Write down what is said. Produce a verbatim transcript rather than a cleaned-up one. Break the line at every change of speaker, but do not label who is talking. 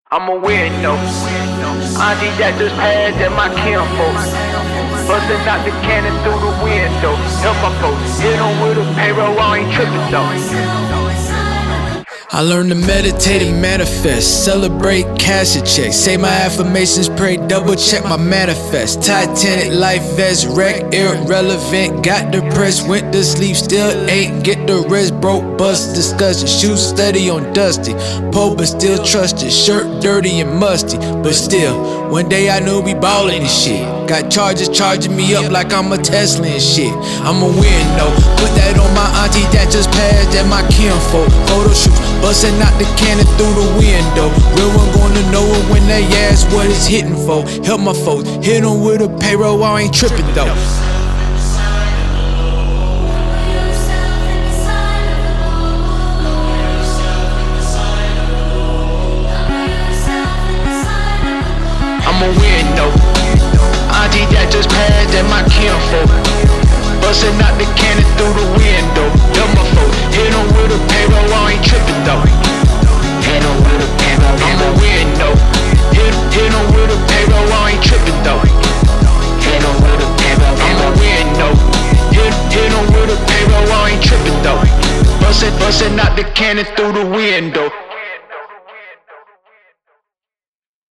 I'm a window. Auntie that just passed at my kinfolk. Bustin' out the cannon through the window. Help my folks, hit on with a payroll, I ain't trippin' though.
I learned to meditate and manifest, celebrate cash and checks, say my affirmations, pray, double check my manifest. Titanic life vest, wreck, irrelevant, got depressed, went to sleep, still ain't get the rest, broke, bust, discussion, shoes steady on dusty, poor but still trusted, shirt dirty and musty, but still, one day I knew we ballin' and shit, got charges charging me up like I'm a Tesla and shit. I'm a window, put that on my auntie that just passed at my kinfolk, photo shoots, bustin' out the cannon through the window. Real one gonna know it when they ask what it's hitting for. Help my folks, hit them with a payroll, I ain't trippin' though.
I'm a window, auntie that just passed at my kinfolk, bustin' out the cannon through the window. Help my folks, hit them with a payroll, I ain't trippin' though. Hit them with a payroll, I'm a window. Hit, hit them with a payroll, I ain't trippin' though. Hit them with a payroll, I'm a window. Hit, hit them with a payroll, I ain't trippin' though. Bustin', bustin' out the cannon through the window.